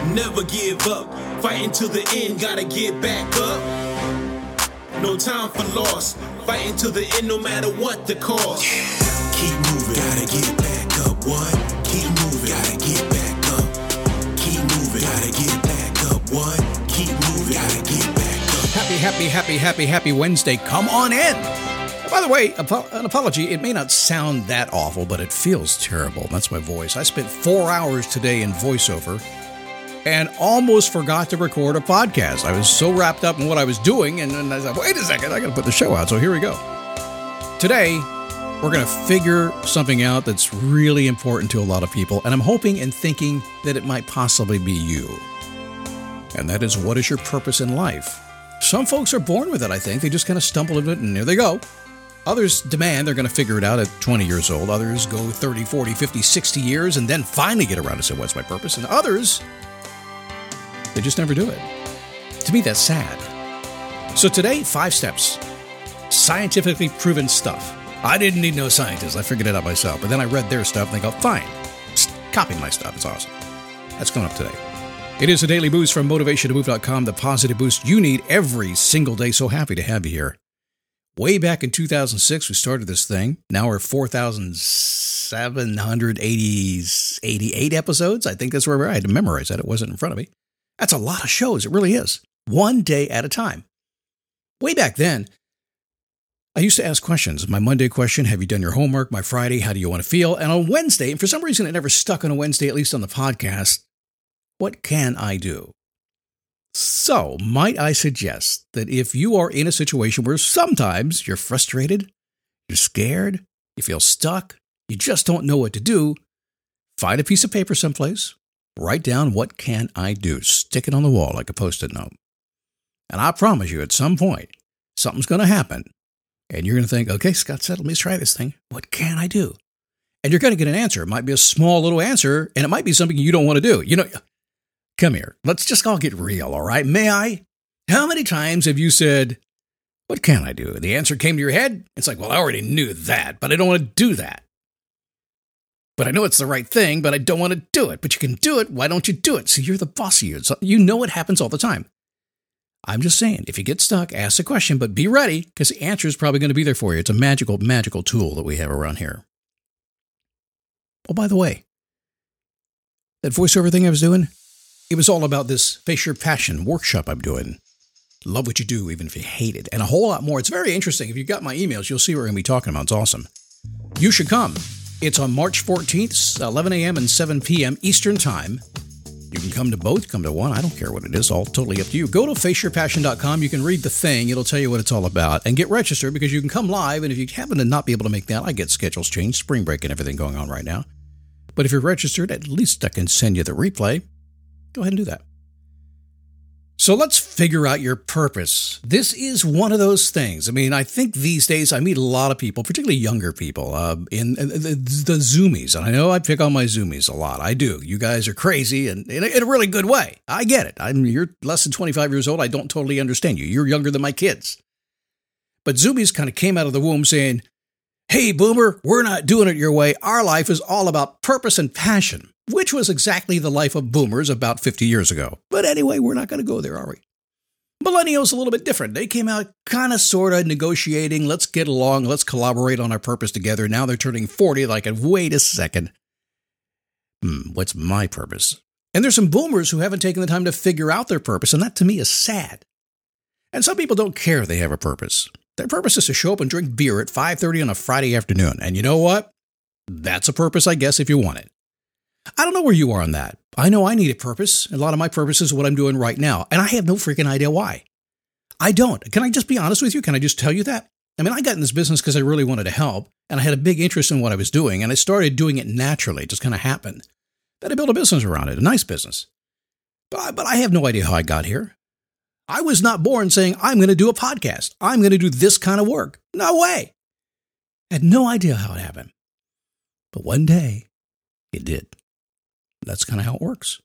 Never give up, fighting till the end, gotta get back up. No time for loss, fighting till the end no matter what the cost. Keep moving, gotta get back up. What? Keep moving, gotta get back up. Keep moving, gotta get back up. What? Keep moving, gotta get back up. Happy Wednesday. Come on in. By the way, an apology. It may not sound that awful, but it feels terrible. That's my voice. I spent 4 hours today in voiceover and almost forgot to record a podcast. I was so wrapped up in what I was doing, and then I said, wait a second, I got to put the show out. So here we go. Today, we're going to figure something out that's really important to a lot of people, and I'm hoping and thinking that it might possibly be you. And that is, what is your purpose in life? Some folks are born with it, I think. They just kind of stumble into it, and there they go. Others demand they're going to figure it out at 20 years old. Others go 30, 40, 50, 60 years, and then finally get around to say, what's my purpose? And others, they just never do it. To me, that's sad. So today, 5 steps. Scientifically proven stuff. I didn't need no scientists. I figured it out myself. But then I read their stuff, and they go, fine. Just copy my stuff. It's awesome. That's coming up today. It is a daily boost from motivationtomove.com, the positive boost you need every single day. So happy to have you here. Way back in 2006, we started this thing. Now we're 4,788 episodes. I think that's where we're at. I had to memorize that. It wasn't in front of me. That's a lot of shows. It really is. One day at a time. Way back then, I used to ask questions. My Monday question, have you done your homework? My Friday, how do you want to feel? And on Wednesday, and for some reason it never stuck on a Wednesday, at least on the podcast, what can I do? So, might I suggest that if you are in a situation where sometimes you're frustrated, you're scared, you feel stuck, you just don't know what to do, find a piece of paper someplace, write down, what can I do? Stick it on the wall like a Post-it note. And I promise you, at some point, something's going to happen. And you're going to think, okay, Scott said, let me try this thing. What can I do? And you're going to get an answer. It might be a small little answer, and it might be something you don't want to do. You know, come here. Let's just all get real, all right? May I? How many times have you said, what can I do? And the answer came to your head. It's like, well, I already knew that, but I don't want to do that. But I know it's the right thing, but I don't want to do it. But you can do it. Why don't you do it? See, you're the boss of you. So you know it happens all the time. I'm just saying, if you get stuck, ask the question, but be ready, because the answer is probably going to be there for you. It's a magical tool that we have around here. Oh, by the way, that voiceover thing I was doing, it was all about this Face Your Passion workshop I'm doing. Love what you do, even if you hate it. And a whole lot more. It's very interesting. If you got my emails, you'll see what we're going to be talking about. It's awesome. You should come. It's on March 14th, 11 a.m. and 7 p.m. Eastern Time. You can come to both, come to one. I don't care what it is. All totally up to you. Go to faceyourpassion.com. You can read the thing. It'll tell you what it's all about. And get registered, because you can come live. And if you happen to not be able to make that, I get schedules changed, spring break and everything going on right now. But if you're registered, at least I can send you the replay. Go ahead and do that. So let's figure out your purpose. This is one of those things. I mean, I think these days I meet a lot of people, particularly younger people, in the Zoomies. And I know I pick on my Zoomies a lot. I do. You guys are crazy, and in a really good way. I get it. You're less than 25 years old. I don't totally understand you. You're younger than my kids. But Zoomies kind of came out of the womb saying, hey, Boomer, we're not doing it your way. Our life is all about purpose and passion, which was exactly the life of boomers about 50 years ago. But anyway, we're not going to go there, are we? Millennials a little bit different. They came out kind of, sort of negotiating. Let's get along. Let's collaborate on our purpose together. Now they're turning 40. Like, wait a second. What's my purpose? And there's some boomers who haven't taken the time to figure out their purpose, and that to me is sad. And some people don't care they have a purpose. Their purpose is to show up and drink beer at 5:30 on a Friday afternoon. And you know what? That's a purpose, I guess, if you want it. I don't know where you are on that. I know I need a purpose. A lot of my purpose is what I'm doing right now. And I have no freaking idea why. I don't. Can I just be honest with you? Can I just tell you that? I mean, I got in this business because I really wanted to help. And I had a big interest in what I was doing. And I started doing it naturally. It just kind of happened. Then I built a business around it. A nice business. But I have no idea how I got here. I was not born saying, I'm going to do a podcast. I'm going to do this kind of work. No way. I had no idea how it happened. But one day, it did. That's kind of how it works.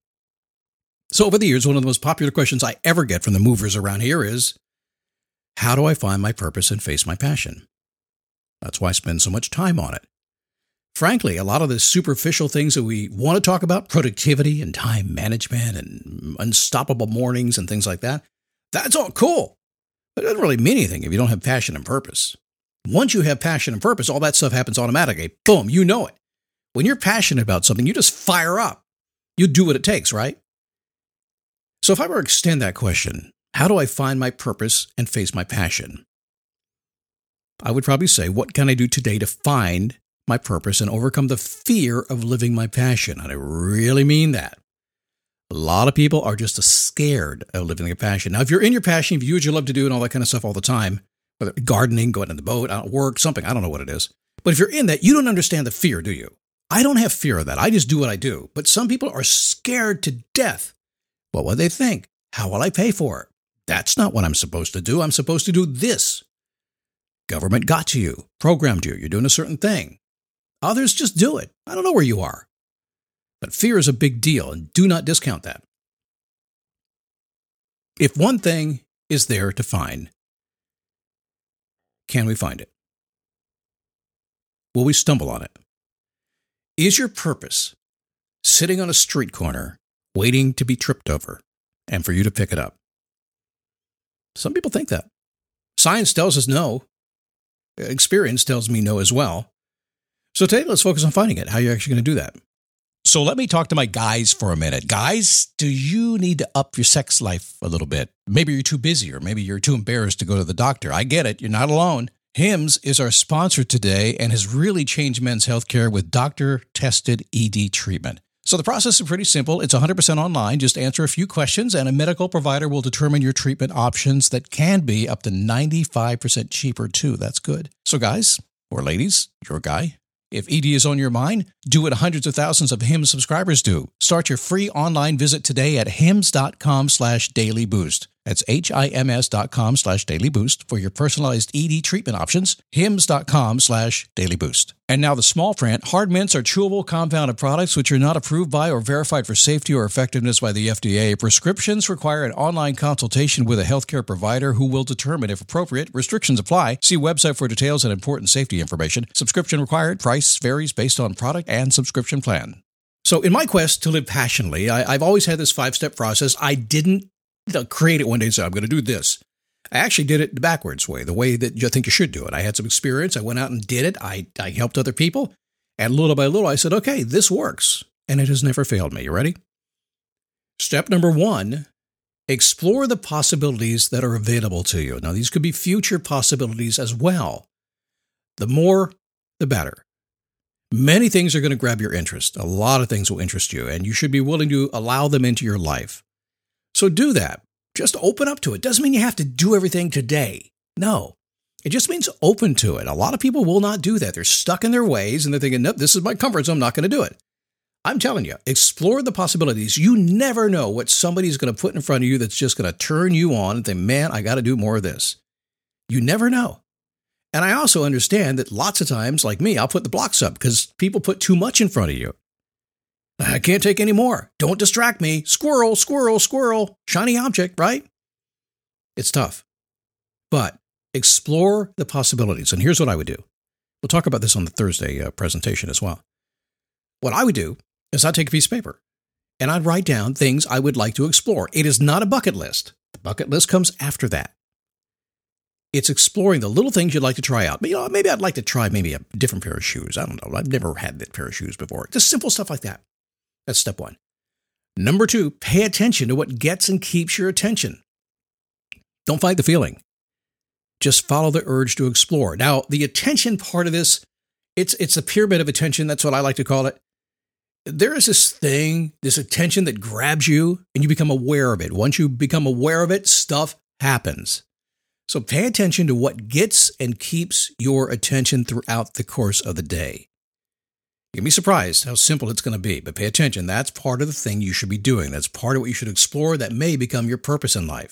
So over the years, one of the most popular questions I ever get from the movers around here is, how do I find my purpose and face my passion? That's why I spend so much time on it. Frankly, a lot of the superficial things that we want to talk about, productivity and time management and unstoppable mornings and things like that, that's all cool. But it doesn't really mean anything if you don't have passion and purpose. Once you have passion and purpose, all that stuff happens automatically. Boom, you know it. When you're passionate about something, you just fire up. You do what it takes, right? So if I were to extend that question, how do I find my purpose and face my passion? I would probably say, what can I do today to find my purpose and overcome the fear of living my passion? And I really mean that. A lot of people are just scared of living their passion. Now, if you're in your passion, if you do what you love to do and all that kind of stuff all the time, whether gardening, going on the boat, out at work, something, I don't know what it is. But if you're in that, you don't understand the fear, do you? I don't have fear of that. I just do what I do. But some people are scared to death. What will they think? How will I pay for it? That's not what I'm supposed to do. I'm supposed to do this. Government got to you, programmed you. You're doing a certain thing. Others just do it. I don't know where you are. But fear is a big deal, and do not discount that. If one thing is there to find, can we find it? Will we stumble on it? Is your purpose sitting on a street corner waiting to be tripped over and for you to pick it up? Some people think that. Science tells us no. Experience tells me no as well. So today, let's focus on finding it. How are you actually going to do that? So let me talk to my guys for a minute. Guys, do you need to up your sex life a little bit? Maybe you're too busy, or maybe you're too embarrassed to go to the doctor. I get it. You're not alone. HIMS is our sponsor today and has really changed men's healthcare with doctor-tested ED treatment. So the process is pretty simple. It's 100% online. Just answer a few questions, and a medical provider will determine your treatment options that can be up to 95% cheaper, too. That's good. So guys, or ladies, your guy, if ED is on your mind, do what hundreds of thousands of HIMS subscribers do. Start your free online visit today at hims.com/dailyboost. That's HIMS.com/dailyboost for your personalized ED treatment options. hims.com/dailyboost. And now the small print. Hard mints are chewable compounded products which are not approved by or verified for safety or effectiveness by the FDA. Prescriptions require an online consultation with a healthcare provider who will determine if appropriate. Restrictions apply. See website for details and important safety information. Subscription required. Price varies based on product and subscription plan. So in my quest to live passionately, I've always had this 5-step process. I didn't create it one day and say, I'm going to do this. I actually did it the backwards way, the way that you think you should do it. I had some experience. I went out and did it. I helped other people. And little by little, I said, okay, this works. And it has never failed me. You ready? Step number 1, explore the possibilities that are available to you. Now, these could be future possibilities as well. The more, the better. Many things are going to grab your interest. A lot of things will interest you, and you should be willing to allow them into your life. So do that. Just open up to it. Doesn't mean you have to do everything today. No. It just means open to it. A lot of people will not do that. They're stuck in their ways, and they're thinking, nope, this is my comfort zone. I'm not going to do it. I'm telling you, explore the possibilities. You never know what somebody's going to put in front of you that's just going to turn you on and think, man, I got to do more of this. You never know. And I also understand that lots of times, like me, I'll put the blocks up because people put too much in front of you. I can't take any more. Don't distract me. Squirrel, squirrel, squirrel. Shiny object, right? It's tough. But explore the possibilities. And here's what I would do. We'll talk about this on the Thursday presentation as well. What I would do is I'd take a piece of paper and I'd write down things I would like to explore. It is not a bucket list. The bucket list comes after that. It's exploring the little things you'd like to try out. Maybe I'd like to try maybe a different pair of shoes. I don't know. I've never had that pair of shoes before. Just simple stuff like that. That's step 1. Number 2, pay attention to what gets and keeps your attention. Don't fight the feeling. Just follow the urge to explore. Now, the attention part of this, it's a pyramid of attention. That's what I like to call it. There is this thing, this attention that grabs you and you become aware of it. Once you become aware of it, stuff happens. So pay attention to what gets and keeps your attention throughout the course of the day. You'll be surprised how simple it's going to be, but pay attention. That's part of the thing you should be doing. That's part of what you should explore that may become your purpose in life.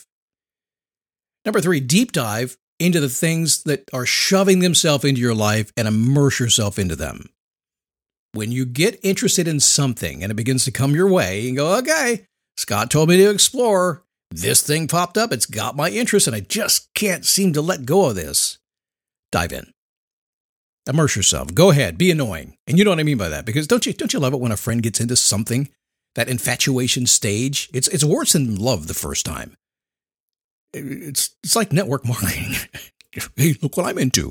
Number 3, deep dive into the things that are shoving themselves into your life and immerse yourself into them. When you get interested in something and it begins to come your way, you go, okay, Scott told me to explore. This thing popped up. It's got my interest and I just can't seem to let go of this. Dive in. Immerse yourself. Go ahead. Be annoying. And you know what I mean by that? Because don't you love it when a friend gets into something, that infatuation stage? It's worse than love the first time. It's like network marketing. Hey, look what I'm into.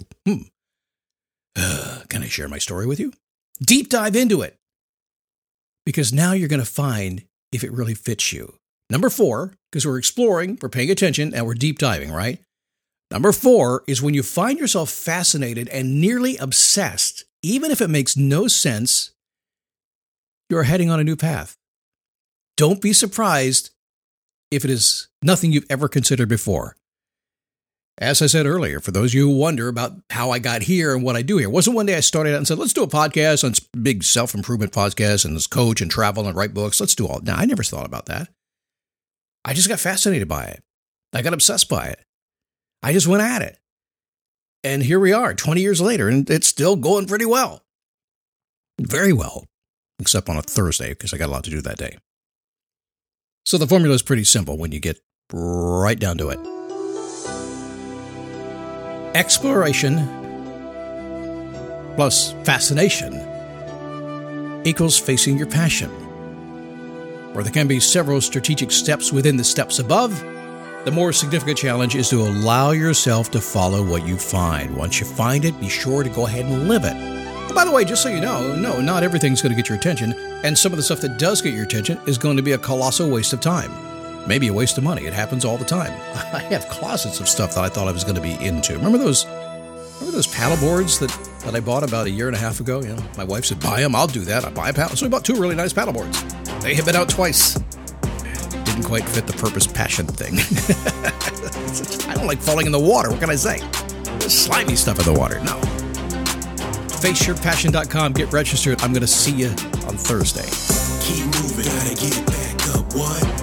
Can I share my story with you? Deep dive into it. Because now you're going to find if it really fits you. Number 4, because we're exploring, we're paying attention, and we're deep diving, right? Number 4 is when you find yourself fascinated and nearly obsessed, even if it makes no sense, you're heading on a new path. Don't be surprised if it is nothing you've ever considered before. As I said earlier, for those of you who wonder about how I got here and what I do here, it wasn't one day I started out and said, let's do a podcast on big self-improvement podcast and let's coach and travel and write books. Let's do all. Now, I never thought about that. I just got fascinated by it. I got obsessed by it. I just went at it. And here we are 20 years later, and it's still going pretty well. Very well, except on a Thursday, because I got a lot to do that day. So the formula is pretty simple when you get right down to it. Exploration plus fascination equals facing your passion. Where there can be several strategic steps within the steps above, the more significant challenge is to allow yourself to follow what you find. Once you find it, be sure to go ahead and live it. And by the way, just so you know, no, not everything's going to get your attention, and some of the stuff that does get your attention is going to be a colossal waste of time. Maybe a waste of money. It happens all the time. I have closets of stuff that I thought I was going to be into. Remember those paddle boards that I bought about a year and a half ago? You know, my wife said, buy them. I'll do that. I buy a paddle. So I bought 2 really nice paddle boards. They have been out twice. Didn't quite fit the purpose passion thing. I don't like falling in the water. What can I say? There's slimy stuff in the water. No. FaceYourPassion.com. Get registered. I'm going to see you on Thursday. Keep moving. Gotta get back up. What?